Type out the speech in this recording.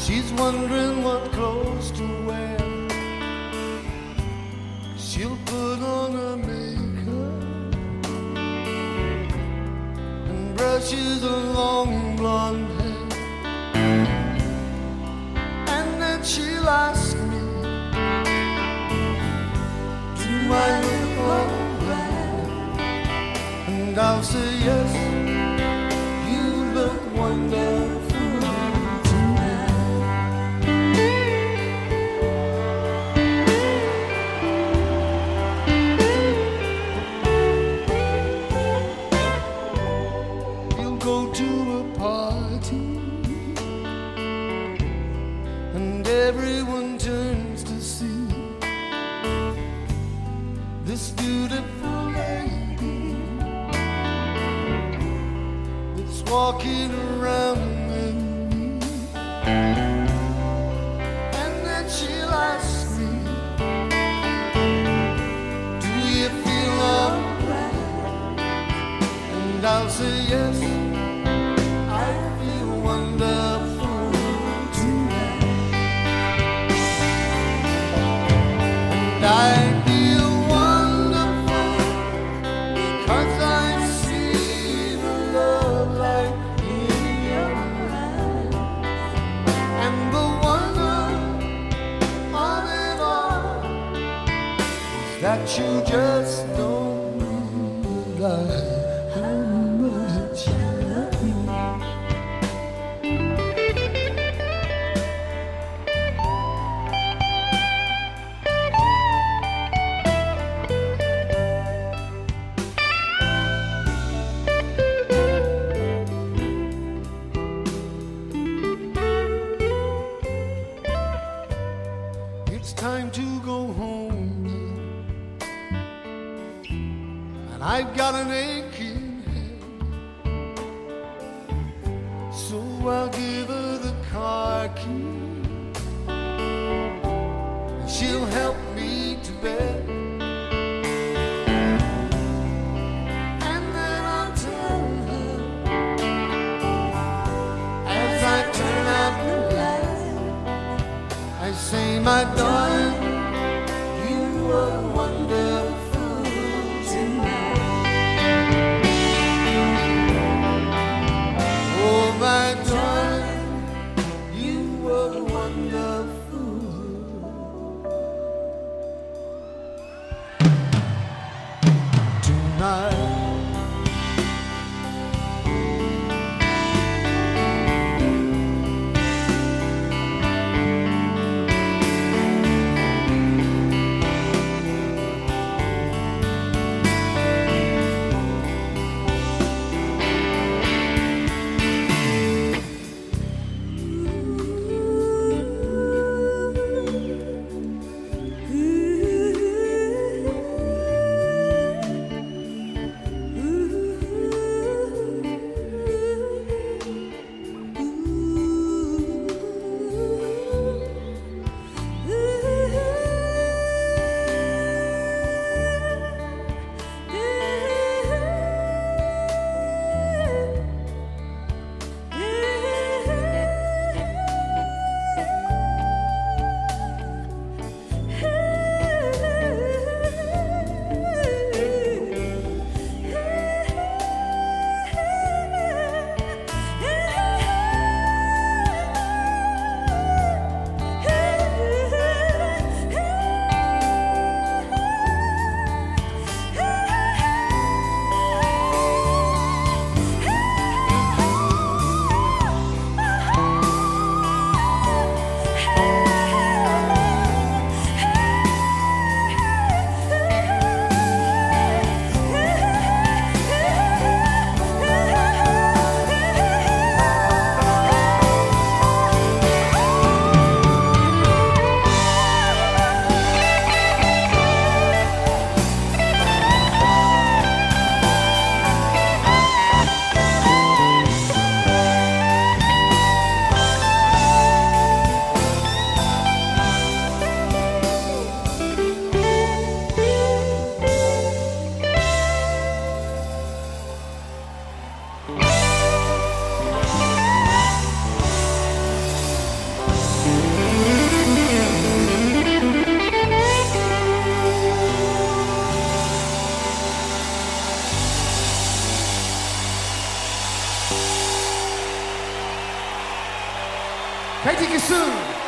She's wondering what clothes to wear. She'll put on her makeup and brushes her long blonde hair, and then she'll ask me, do I look alright? And I'll say yes, you look wonderful. Everyone turns to see this beautiful lady that's walking around with me. And then she'll ask me, do you feel alright? And I'll say yes, I feel wonderful. I feel wonderful because I see the love light in your eyes, and the wonder of it all is that you just don't realize how much I love you. Time to go home now, and I've got an aching head, so I'll give her the car key, and she'll help me to bed, and then I'll tell her as I turn out the light, I say, my darling, you are wonderful tonight. Oh, my darling, you are wonderful tonight. KT Kisu.